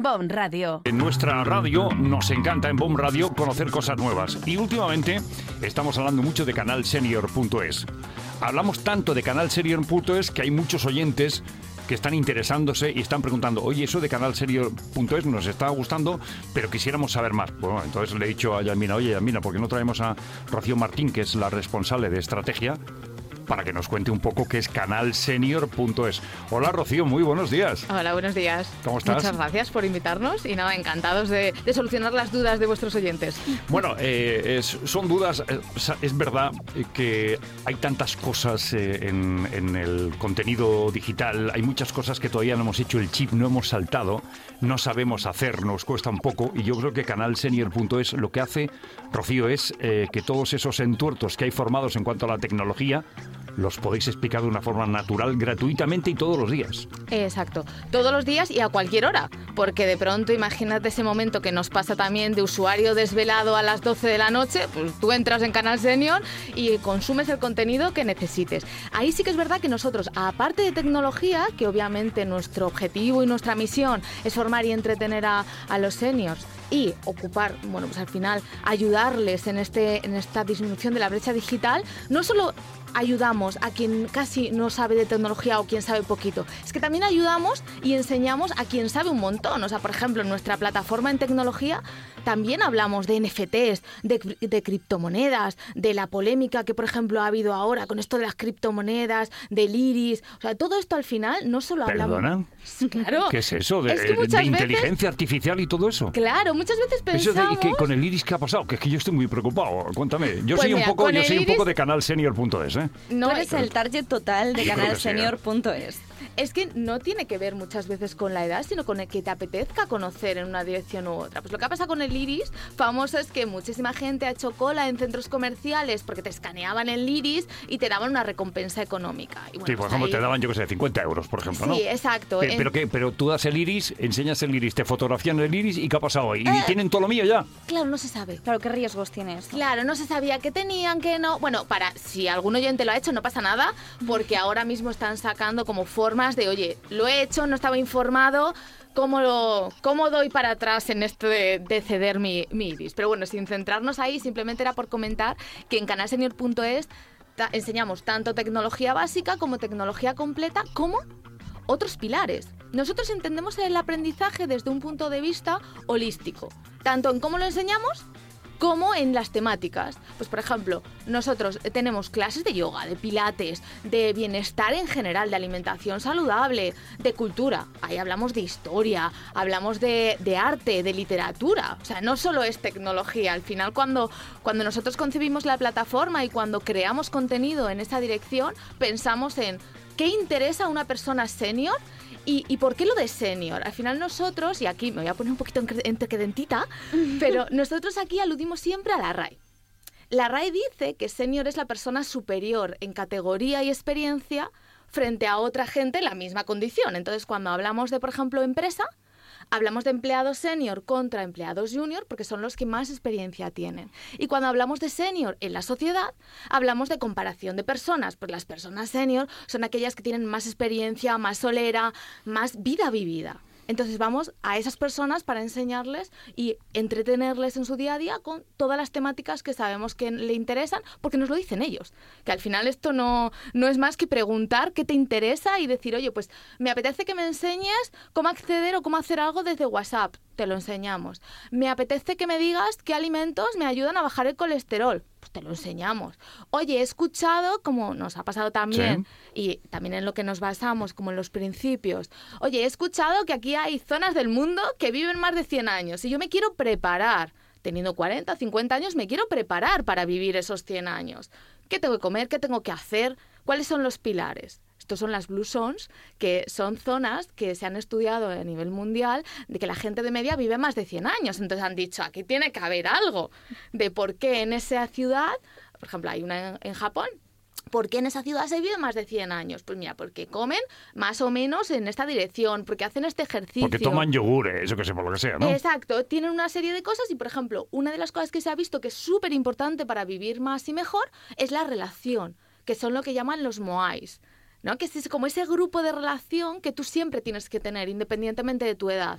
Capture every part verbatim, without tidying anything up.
BOM Radio. En nuestra radio nos encanta en BOM Radio conocer cosas nuevas y últimamente estamos hablando mucho de canal senior punto es. Hablamos tanto de canal senior punto es que hay muchos oyentes que están interesándose y están preguntando, oye, eso de canal senior punto es nos está gustando, pero quisiéramos saber más. Bueno, entonces le he dicho a Yasmina, oye, Yasmina, ¿por qué no traemos a Rocío Martín, que es la responsable de estrategia, para que nos cuente un poco qué es canal senior punto es? Hola, Rocío, muy buenos días. Hola, buenos días. ¿Cómo estás? Muchas gracias por invitarnos y nada, encantados de, de solucionar las dudas de vuestros oyentes. Bueno, eh, es, son dudas. Eh, es verdad que hay tantas cosas eh, en, en el contenido digital, hay muchas cosas que todavía no hemos hecho el chip, no hemos saltado, no sabemos hacer, nos cuesta un poco, y yo creo que canal senior punto es lo que hace, Rocío, es eh, que todos esos entuertos que hay formados en cuanto a la tecnología los podéis explicar de una forma natural, gratuitamente y todos los días. Exacto, todos los días y a cualquier hora, porque de pronto imagínate ese momento que nos pasa también de usuario desvelado a las doce de la noche, pues tú entras en Canal Senior y consumes el contenido que necesites. Ahí sí que es verdad que nosotros, aparte de tecnología, que obviamente nuestro objetivo y nuestra misión es formar y entretener a, a los seniors, y ocupar, bueno, pues al final ayudarles en, este, en esta disminución de la brecha digital, no solo ayudamos a quien casi no sabe de tecnología o quien sabe poquito, es que también ayudamos y enseñamos a quien sabe un montón. O sea, por ejemplo, en nuestra plataforma en tecnología también hablamos de N F Ts, de, de criptomonedas, de la polémica que, por ejemplo, ha habido ahora con esto de las criptomonedas, del iris. O sea, todo esto al final no solo hablamos... ¿Perdona? Claro. ¿Qué es eso? ¿De, es que de veces... inteligencia artificial y todo eso? Claro, muchas veces pensamos... Eso de, ¿y qué, con el iris qué ha pasado? Que es que yo estoy muy preocupado. Cuéntame. Yo Pues soy mira, un poco, yo soy iris... un poco de canal senior punto es, ¿eh? No Tú eres el target total de canal senior punto es. Es que no tiene que ver muchas veces con la edad, sino con el que te apetezca conocer en una dirección u otra. Pues lo que ha pasado con el iris famoso es que muchísima gente ha hecho cola en centros comerciales porque te escaneaban el iris y te daban una recompensa económica. Y bueno, sí, por pues ejemplo, ahí... te daban, yo qué sé, cincuenta euros, por ejemplo, ¿no? Sí, exacto. Pero, en... pero, ¿qué? Pero tú das el iris, enseñas el iris, te fotografían el iris y ¿qué ha pasado hoy? ¿Y Eh... tienen todo lo mío ya? Claro, no se sabe. Claro, ¿qué riesgos tiene esto? Claro, no se sabía qué tenían, qué no... Bueno, para si algún oyente lo ha hecho, no pasa nada, porque ahora mismo están sacando como formas de, oye, lo he hecho, no estaba informado, ¿cómo, lo, cómo doy para atrás en esto de, de ceder mi, mi iris? Pero bueno, sin centrarnos ahí, simplemente era por comentar que en canal senior punto es ta- enseñamos tanto tecnología básica como tecnología completa, como otros pilares. Nosotros entendemos el aprendizaje desde un punto de vista holístico, tanto en cómo lo enseñamos como en las temáticas. Pues por ejemplo, nosotros tenemos clases de yoga, de pilates, de bienestar en general, de alimentación saludable, de cultura. Ahí hablamos de historia, hablamos de, de arte, de literatura. O sea, no solo es tecnología. Al final, cuando, cuando nosotros concebimos la plataforma y cuando creamos contenido en esa dirección, pensamos en qué interesa a una persona senior. ¿Y, ¿Y por qué lo de senior? Al final nosotros, y aquí me voy a poner un poquito entrecredentita, pero nosotros aquí aludimos siempre a la R A E. La R A E dice que senior es la persona superior en categoría y experiencia frente a otra gente en la misma condición. Entonces, cuando hablamos de, por ejemplo, empresa, hablamos de empleados senior contra empleados junior porque son los que más experiencia tienen. Y cuando hablamos de senior en la sociedad, hablamos de comparación de personas. Pues las personas senior son aquellas que tienen más experiencia, más solera, más vida vivida. Entonces vamos a esas personas para enseñarles y entretenerles en su día a día con todas las temáticas que sabemos que le interesan, porque nos lo dicen ellos. Que al final esto no, no es más que preguntar qué te interesa y decir, oye, pues me apetece que me enseñes cómo acceder o cómo hacer algo desde WhatsApp. Te lo enseñamos. Me apetece que me digas qué alimentos me ayudan a bajar el colesterol. Pues te lo enseñamos. Oye, he escuchado, como nos ha pasado también, sí, y también en lo que nos basamos, como en los principios. Oye, he escuchado que aquí hay zonas del mundo que viven más de cien años y yo me quiero preparar. Teniendo cuarenta, cincuenta años, me quiero preparar para vivir esos cien años. ¿Qué tengo que comer? ¿Qué tengo que hacer? ¿Cuáles son los pilares? Estos son las Blue Zones, que son zonas que se han estudiado a nivel mundial de que la gente de media vive más de cien años. Entonces han dicho, aquí tiene que haber algo de por qué en esa ciudad, por ejemplo, hay una en, en Japón, ¿por qué en esa ciudad se vive más de cien años? Pues mira, porque comen más o menos en esta dirección, porque hacen este ejercicio. Porque toman yogures, eso que sé, por lo que sea, ¿no? Exacto, tienen una serie de cosas y, por ejemplo, una de las cosas que se ha visto que es súper importante para vivir más y mejor es la relación, que son lo que llaman los moais, ¿no? Que es como ese grupo de relación que tú siempre tienes que tener, independientemente de tu edad.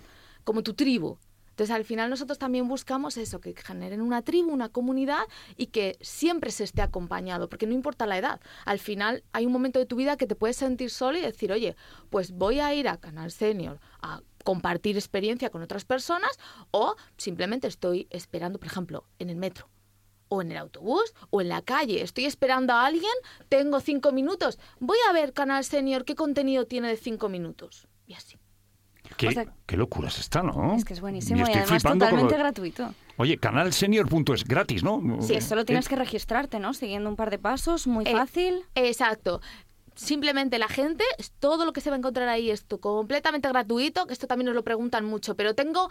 como tu tribu. Entonces, al final nosotros también buscamos eso, que generen una tribu, una comunidad y que siempre se esté acompañado, porque no importa la edad. Al final hay un momento de tu vida que te puedes sentir solo y decir, oye, pues voy a ir a Canal Senior a compartir experiencia con otras personas, o simplemente estoy esperando, por ejemplo, en el metro o en el autobús o en la calle. Estoy esperando a alguien, tengo cinco minutos, voy a ver Canal Senior, ¿qué contenido tiene de cinco minutos? Y así. Qué, O sea, qué locura es esta, ¿no? Es que es buenísimo y, estoy además flipando totalmente con lo- gratuito. Oye, canal senior punto es gratis, ¿no? Sí, Solo tienes Eh, que registrarte, ¿no? Siguiendo un par de pasos, muy Eh, fácil. Exacto. Simplemente la gente, todo lo que se va a encontrar ahí es to- completamente gratuito, que esto también nos lo preguntan mucho, pero tengo,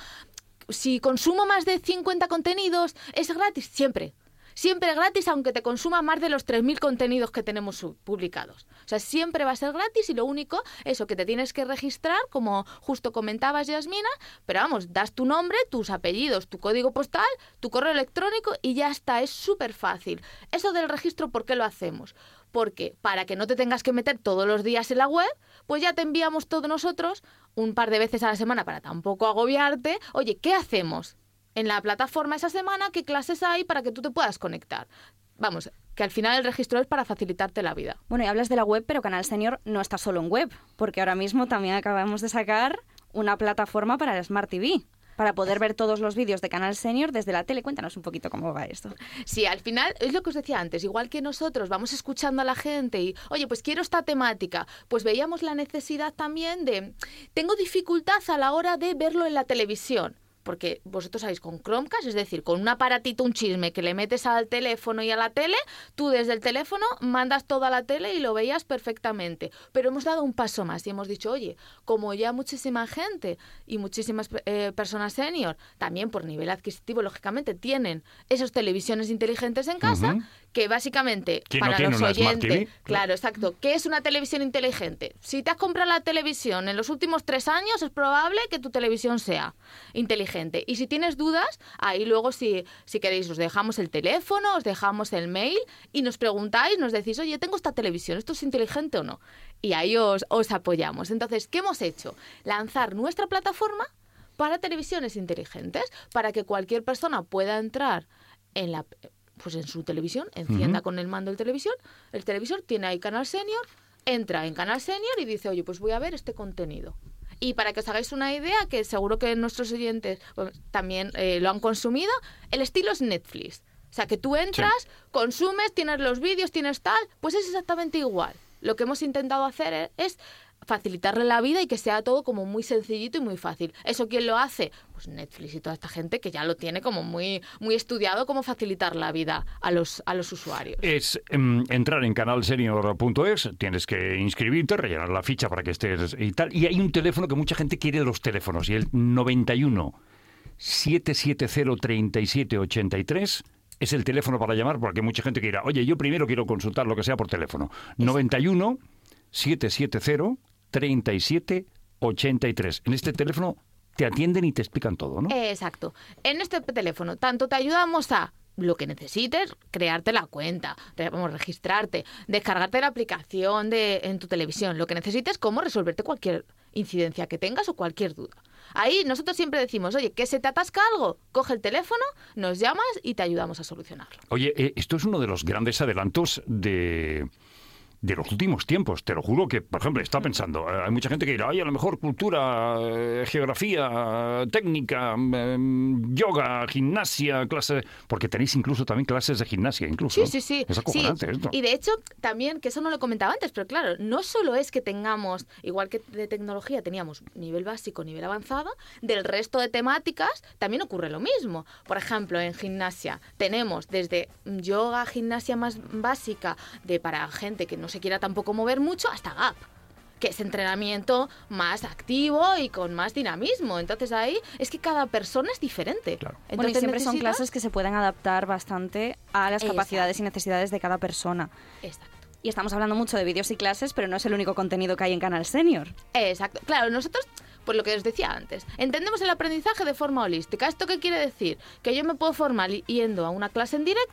si consumo más de cincuenta contenidos, ¿es gratis? Siempre. Siempre gratis, aunque te consuma más de los tres mil contenidos que tenemos sub- publicados. O sea, siempre va a ser gratis y lo único, eso, que te tienes que registrar, como justo comentabas, Yasmina, pero vamos, das tu nombre, tus apellidos, tu código postal, tu correo electrónico y ya está, es súper fácil. Eso del registro, ¿por qué lo hacemos? Porque para que no te tengas que meter todos los días en la web, pues ya te enviamos todos nosotros un par de veces a la semana para tampoco agobiarte. Oye, ¿qué hacemos en la plataforma esa semana? ¿Qué clases hay para que tú te puedas conectar? Vamos, que al final el registro es para facilitarte la vida. Bueno, y hablas de la web, pero Canal Senior no está solo en web, porque ahora mismo también acabamos de sacar una plataforma para el Smart T V, para poder ver todos los vídeos de Canal Senior desde la tele. Cuéntanos un poquito cómo va esto. Sí, al final es lo que os decía antes, igual que nosotros vamos escuchando a la gente y, oye, pues quiero esta temática, pues veíamos la necesidad también de, tengo dificultad a la hora de verlo en la televisión. Porque vosotros sabéis, con Chromecast, es decir, con un aparatito, un chisme que le metes al teléfono y a la tele, tú desde el teléfono mandas todo a la tele y lo veías perfectamente. Pero hemos dado un paso más y hemos dicho, oye, como ya muchísima gente y muchísimas eh, personas senior, también por nivel adquisitivo, lógicamente, tienen esas televisiones inteligentes en casa, Ujú. que básicamente, ¿Quién no para tiene los una Smart T V? oyentes, claro, exacto, ¿qué es una televisión inteligente? Si te has comprado la televisión en los últimos tres años, es probable que tu televisión sea inteligente. Y si tienes dudas, ahí luego si, si queréis os dejamos el teléfono, os dejamos el mail y nos preguntáis, nos decís, oye, tengo esta televisión, ¿esto es inteligente o no? Y ahí os, os apoyamos. Entonces, ¿qué hemos hecho? Lanzar nuestra plataforma para televisiones inteligentes, para que cualquier persona pueda entrar en la pues en su televisión, encienda Ujú. con el mando el televisión, el televisor tiene ahí Canal Senior, entra en Canal Senior y dice, oye, pues voy a ver este contenido. Y para que os hagáis una idea, que seguro que nuestros oyentes pues, también eh, lo han consumido, el estilo es Netflix. O sea, que tú entras, Sí. consumes, tienes los vídeos, tienes tal, pues es exactamente igual. Lo que hemos intentado hacer es, es facilitarle la vida y que sea todo como muy sencillito y muy fácil. ¿Eso quién lo hace? Pues Netflix y toda esta gente que ya lo tiene como muy, muy estudiado, cómo facilitar la vida a los, a los usuarios. Es em, entrar en canal senior punto es, tienes que inscribirte, rellenar la ficha para que estés y tal. Y hay un teléfono que mucha gente quiere los teléfonos, y el noventa y uno, setecientos setenta, treinta y siete ochenta y tres es el teléfono para llamar, porque hay mucha gente que dirá, oye, yo primero quiero consultar lo que sea por teléfono. noventa y uno, setecientos setenta, treinta y siete ochenta y tres. En este teléfono te atienden y te explican todo, ¿no? Exacto. En este teléfono, tanto te ayudamos a lo que necesites, crearte la cuenta, re- vamos, registrarte, descargarte la aplicación de, en tu televisión, lo que necesites, como resolverte cualquier incidencia que tengas o cualquier duda. Ahí nosotros siempre decimos, oye, que se te atasca algo, coge el teléfono, nos llamas y te ayudamos a solucionarlo. Oye, eh, esto es uno de los grandes adelantos de, de los últimos tiempos. Te lo juro que, por ejemplo, está pensando, eh, hay mucha gente que dirá, ay, a lo mejor cultura, eh, geografía, técnica, eh, yoga, gimnasia, clases... Porque tenéis incluso también clases de gimnasia, incluso. Sí, sí, sí. Es acojonante Sí. esto. Y de hecho, también, que eso no lo comentaba antes, pero claro, no solo es que tengamos, igual que de tecnología teníamos nivel básico, nivel avanzado, del resto de temáticas también ocurre lo mismo. Por ejemplo, en gimnasia tenemos desde yoga, gimnasia más básica, de para gente que no se quiera tampoco mover mucho, hasta G A P, que es entrenamiento más activo y con más dinamismo. Entonces ahí es que cada persona es diferente. Claro. Entonces, Bueno, y siempre son necesitas- clases que se pueden adaptar bastante a las Exacto. capacidades y necesidades de cada persona. Exacto. Y estamos hablando mucho de vídeos y clases, pero no es el único contenido que hay en Canal Senior. Exacto. Claro, nosotros, pues lo que os decía antes, entendemos el aprendizaje de forma holística. ¿Esto qué quiere decir? Que yo me puedo formar yendo a una clase en directo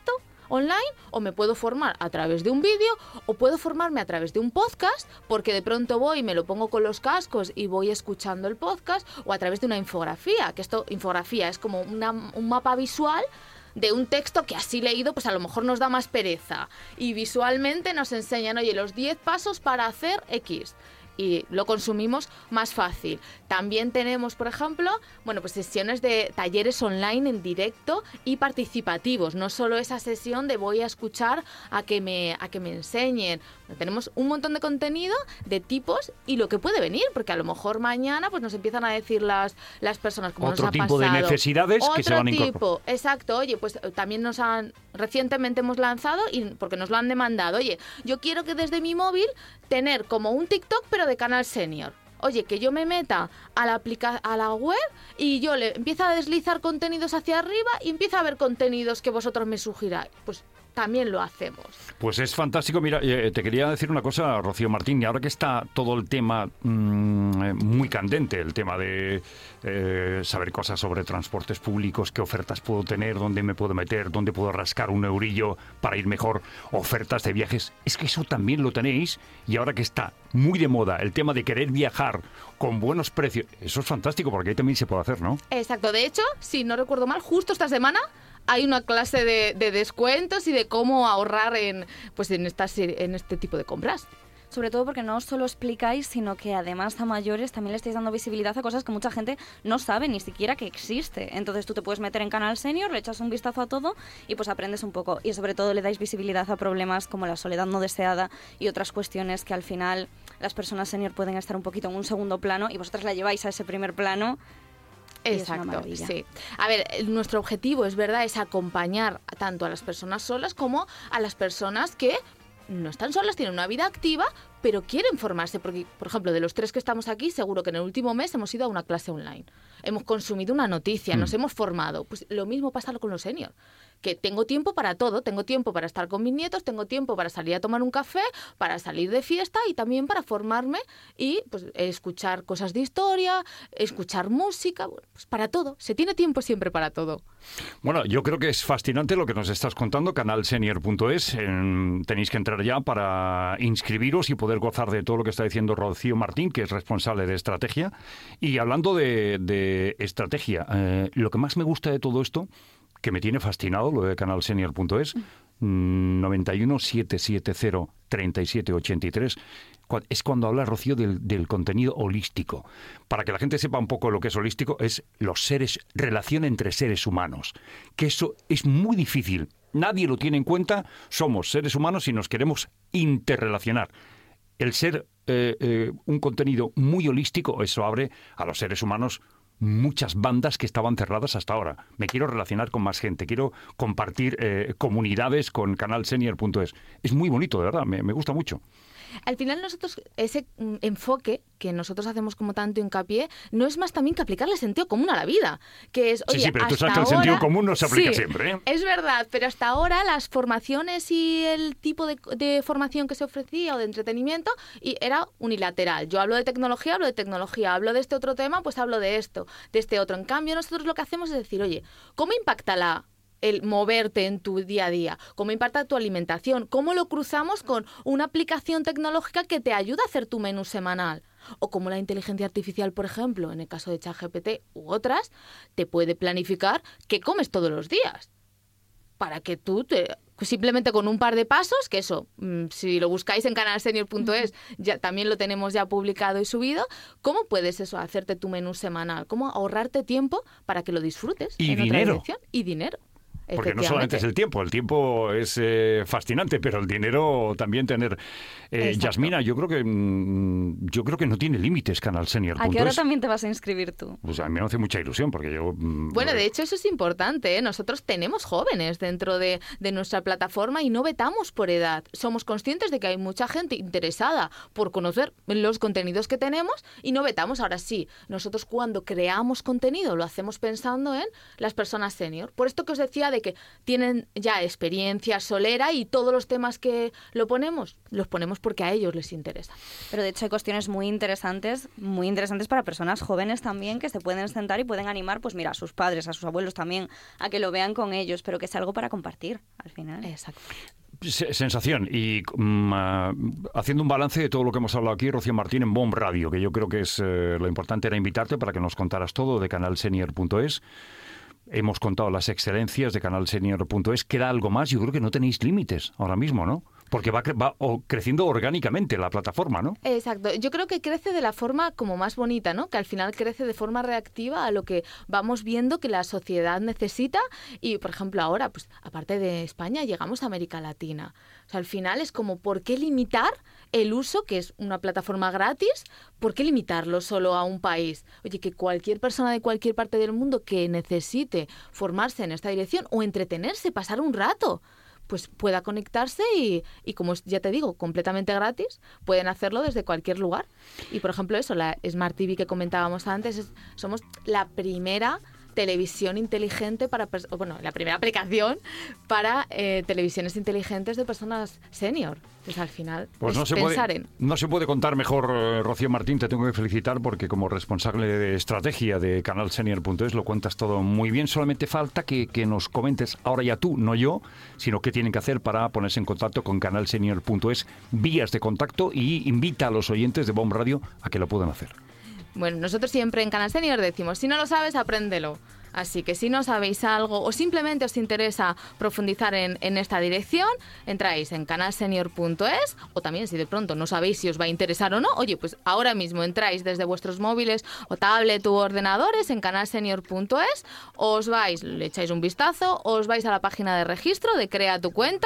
online, o me puedo formar a través de un vídeo, o puedo formarme a través de un podcast, porque de pronto voy y me lo pongo con los cascos y voy escuchando el podcast, o a través de una infografía, que esto, infografía, es como una, un mapa visual de un texto que así leído pues a lo mejor nos da más pereza, y visualmente nos enseñan, oye, los diez pasos para hacer X, y lo consumimos más fácil. También tenemos, por ejemplo, bueno, pues sesiones de talleres online en directo y participativos, no solo esa sesión de voy a escuchar a que me, a que me enseñen. Tenemos un montón de contenido de tipos y lo que puede venir, porque a lo mejor mañana pues nos empiezan a decir las, las personas como otro nos ha tipo pasado. de necesidades otro que se van a incorporar. tipo, exacto, oye, pues también nos han, recientemente hemos lanzado, y porque nos lo han demandado, oye, yo quiero que desde mi móvil tener como un TikTok pero de Canal Senior. Oye, que yo me meta a la, aplica a la web y yo le empiezo a deslizar contenidos hacia arriba y empiezo a ver contenidos que vosotros me sugiráis. Pues también lo hacemos. Pues es fantástico. Mira, eh, te quería decir una cosa, Rocío Martín, y ahora que está todo el tema mmm, muy candente, el tema de eh, saber cosas sobre transportes públicos, qué ofertas puedo tener, dónde me puedo meter, dónde puedo rascar un eurillo para ir mejor, ofertas de viajes, es que eso también lo tenéis, y ahora que está muy de moda el tema de querer viajar con buenos precios, eso es fantástico porque ahí también se puede hacer, ¿no? Exacto. De hecho, si no recuerdo mal, justo esta semana hay una clase de, de descuentos y de cómo ahorrar en, pues en, estas, en este tipo de compras. Sobre todo porque no solo explicáis, sino que además a mayores también le estáis dando visibilidad a cosas que mucha gente no sabe ni siquiera que existe. Entonces tú te puedes meter en Canal Senior, le echas un vistazo a todo y pues aprendes un poco. Y sobre todo le dais visibilidad a problemas como la soledad no deseada y otras cuestiones que al final las personas senior pueden estar un poquito en un segundo plano y vosotras la lleváis a ese primer plano. Exacto, sí. A ver, nuestro objetivo, es verdad, es acompañar tanto a las personas solas como a las personas que no están solas, tienen una vida activa, pero quieren formarse. Porque, por ejemplo, de los tres que estamos aquí, seguro que en el último mes hemos ido a una clase online. Hemos consumido una noticia, mm. nos hemos formado. Pues lo mismo pasa con los seniors. Que tengo tiempo para todo, tengo tiempo para estar con mis nietos, tengo tiempo para salir a tomar un café, para salir de fiesta y también para formarme y pues escuchar cosas de historia, escuchar música, pues para todo. Se tiene tiempo siempre para todo. Bueno, yo creo que es fascinante lo que nos estás contando, canal senior punto es. Eh, tenéis que entrar ya para inscribiros y poder gozar de todo lo que está diciendo Rocío Martín, que es responsable de estrategia. Y hablando de, de estrategia, eh, lo que más me gusta de todo esto, que me tiene fascinado, lo de canal senior punto es, noventa y uno, setecientos setenta, treinta y siete ochenta y tres, es cuando habla Rocío del, del contenido holístico. Para que la gente sepa un poco lo que es holístico, es los seres, relación entre seres humanos. Que eso es muy difícil. Nadie lo tiene en cuenta. Somos seres humanos y nos queremos interrelacionar. El ser eh, eh, un contenido muy holístico, eso abre a los seres humanos muchas bandas que estaban cerradas hasta ahora. Me quiero relacionar con más gente, quiero compartir eh, comunidades con canal senior punto es. Es muy bonito, de verdad, me, me gusta mucho. Al final nosotros, ese mm, enfoque que nosotros hacemos como tanto hincapié, no es más también que aplicarle sentido común a la vida. Que es, oye, sí, sí, pero tú sabes que ahora, el sentido común no se aplica sí, siempre, ¿eh? Es verdad, pero hasta ahora las formaciones y el tipo de, de formación que se ofrecía o de entretenimiento y era unilateral. Yo hablo de tecnología, hablo de tecnología, hablo de este otro tema, pues hablo de esto, de este otro. En cambio, nosotros lo que hacemos es decir, oye, ¿cómo impacta la el moverte en tu día a día? ¿Cómo impacta tu alimentación? ¿Cómo lo cruzamos con una aplicación tecnológica que te ayuda a hacer tu menú semanal? O como la inteligencia artificial, por ejemplo, en el caso de ChatGPT u otras, te puede planificar qué comes todos los días. Para que tú te, simplemente con un par de pasos, que eso, si lo buscáis en canal senior punto es, ya también lo tenemos ya publicado y subido, ¿cómo puedes eso hacerte tu menú semanal? ¿Cómo ahorrarte tiempo para que lo disfrutes? Y en dinero. Otra dirección? Y dinero. Porque no solamente es el tiempo, el tiempo es eh, fascinante, pero el dinero también tener. Eh, Yasmina, yo creo que mm, yo creo que no tiene límites canal senior punto es. ¿A qué hora también te vas a inscribir tú? Pues a mí me hace mucha ilusión, porque yo... Mm, bueno, de hecho eso es importante, ¿eh? Nosotros tenemos jóvenes dentro de, de nuestra plataforma y no vetamos por edad. Somos conscientes de que hay mucha gente interesada por conocer los contenidos que tenemos y no vetamos. Ahora sí, nosotros cuando creamos contenido lo hacemos pensando en las personas senior. Por esto que os decía de de que tienen ya experiencia solera y todos los temas que lo ponemos, los ponemos porque a ellos les interesa. Pero de hecho hay cuestiones muy interesantes, muy interesantes para personas jóvenes también, que se pueden sentar y pueden animar, pues mira, a sus padres, a sus abuelos también, a que lo vean con ellos, pero que es algo para compartir al final. Exacto. Sensación. Y um, uh, haciendo un balance de todo lo que hemos hablado aquí, Rocío Martín, en Bomb Radio, que yo creo que es eh, lo importante era invitarte para que nos contaras todo de canal senior punto es. Hemos contado las excelencias de canal senior punto es. ¿Queda algo más? Yo creo que no tenéis límites ahora mismo, ¿no? Porque va, cre- va o, creciendo orgánicamente la plataforma, ¿no? Exacto. Yo creo que crece de la forma como más bonita, ¿no? Que al final crece de forma reactiva a lo que vamos viendo que la sociedad necesita. Y, por ejemplo, ahora, pues aparte de España, llegamos a América Latina. O sea, al final es como, ¿por qué limitar el uso, que es una plataforma gratis? ¿Por qué limitarlo solo a un país? Oye, que cualquier persona de cualquier parte del mundo que necesite formarse en esta dirección o entretenerse, pasar un rato, pues pueda conectarse y, y, como ya te digo, completamente gratis, pueden hacerlo desde cualquier lugar. Y, por ejemplo, eso, la Smart T V que comentábamos antes, es, somos la primera televisión inteligente para, bueno, la primera aplicación para eh, televisiones inteligentes de personas senior. Entonces, al final, pues es no se pensar puede, en... No se puede contar mejor, eh, Rocío Martín, te tengo que felicitar porque como responsable de estrategia de canal senior punto es lo cuentas todo muy bien. Solamente falta que, que nos comentes, ahora ya tú, no yo, sino qué tienen que hacer para ponerse en contacto con canal senior punto es, vías de contacto, y invita a los oyentes de Bomb Radio a que lo puedan hacer. Bueno, nosotros siempre en Canal Senior decimos, si no lo sabes, apréndelo. Así que si no sabéis algo o simplemente os interesa profundizar en, en esta dirección, entráis en canal senior punto es, o también si de pronto no sabéis si os va a interesar o no, oye, pues ahora mismo entráis desde vuestros móviles o tablet u ordenadores en canal senior punto es, os vais, le echáis un vistazo, os vais a la página de registro de Crea tu cuenta,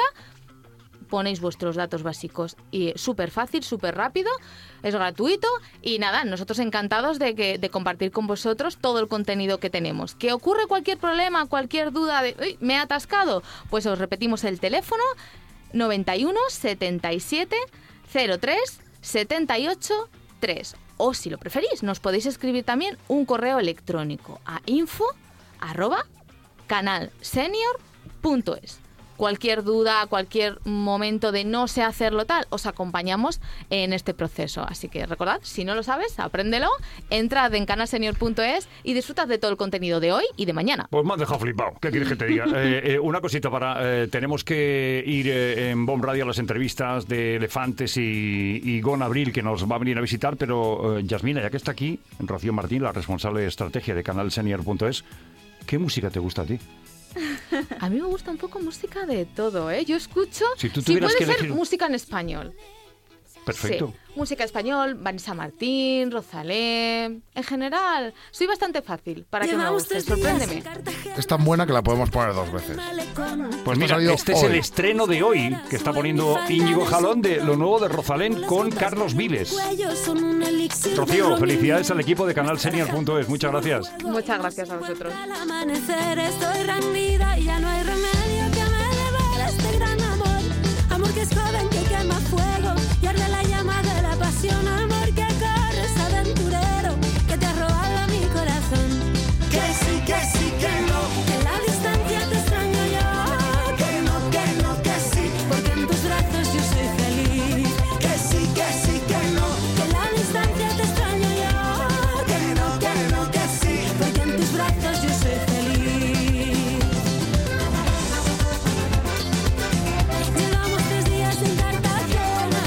ponéis vuestros datos básicos y súper fácil, súper rápido, es gratuito y nada, nosotros encantados de, que, de compartir con vosotros todo el contenido que tenemos. ¿Que ocurre cualquier problema, cualquier duda de uy, me he atascado? Pues os repetimos el teléfono noventa y uno setenta y siete cero tres setenta y ocho tres, o si lo preferís nos podéis escribir también un correo electrónico a info arroba canal senior punto es. Cualquier duda, cualquier momento de no sé hacerlo tal, os acompañamos en este proceso. Así que recordad, si no lo sabes, apréndelo, entrad en canal senior punto es y disfrutad de todo el contenido de hoy y de mañana. Pues me has dejado flipado, ¿qué quieres que te diga? eh, eh, una cosita para... Eh, tenemos que ir eh, en Bomb Radio a las entrevistas de Elefantes y, y Gon Abril, que nos va a venir a visitar, pero eh, Yasmina, ya que está aquí, Rocío Martín, la responsable de estrategia de canal senior punto es, ¿qué música te gusta a ti? A mí me gusta un poco música de todo, ¿eh? Yo escucho, si, tú si puede que ser elegir... música en español. Perfecto. Sí, música español, Vanessa Martín, Rosalén... En general, soy bastante fácil para que me guste, sorpréndeme. Es tan buena que la podemos poner dos veces. Pues mira, este es el estreno de hoy, que está poniendo Íñigo Jalón, de lo nuevo de Rosalén con Carlos Vives. Rocío, felicidades al equipo de canal senior punto es. Muchas gracias. Muchas gracias a vosotros. Al amanecer estoy rendida y ya no hay remedio que me devore este gran amor. Amor que es joven, que quema fuego y arde la llama de la pasión. Amor que corres, aventurero, que te ha robado mi corazón. Que sí, que sí, que no, que en la distancia te extraño yo. Que no, que no, que sí, porque en tus brazos yo soy feliz. Que sí, que sí, que no, que en la distancia te extraño yo. Que no, que no, que sí, porque en tus brazos yo soy feliz. Llevamos tres días en Cartagena.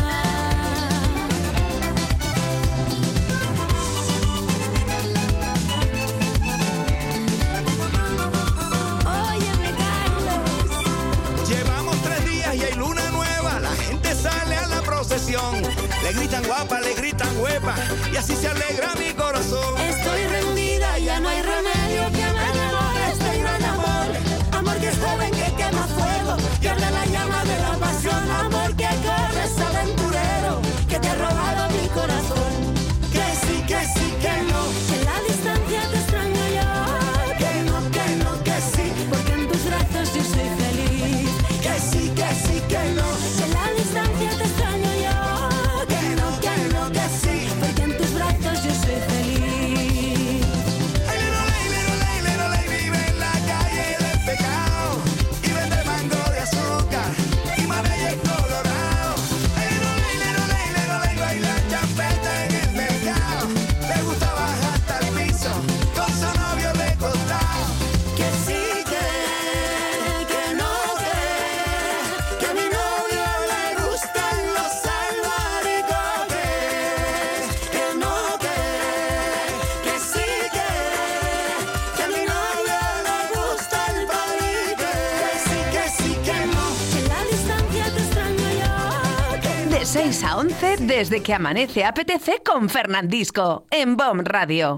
Óyeme, Carlos. Llevamos tres días y hay luna nueva, la gente sale a la procesión, le gritan guapa, le gritan huepa, y así se alegra mi corazón. Estoy rendida, ya no hay remedio que me devore este gran amor. Amor que es joven, que quema fuego, que arde la llama de la pasión. Amor que corres, aventurero, que te ha robado mi corazón. Que sí, que sí, que no, que en la distancia te extraño yo. Que no, que no, que sí, porque en tus brazos yo soy feliz. Que sí, que sí, que no, que en la distancia te extraño yo. Que no, que no, que sí, porque en tus brazos yo soy feliz. De seis a once, desde que amanece apetece con Fernandisco, en B O M Radio.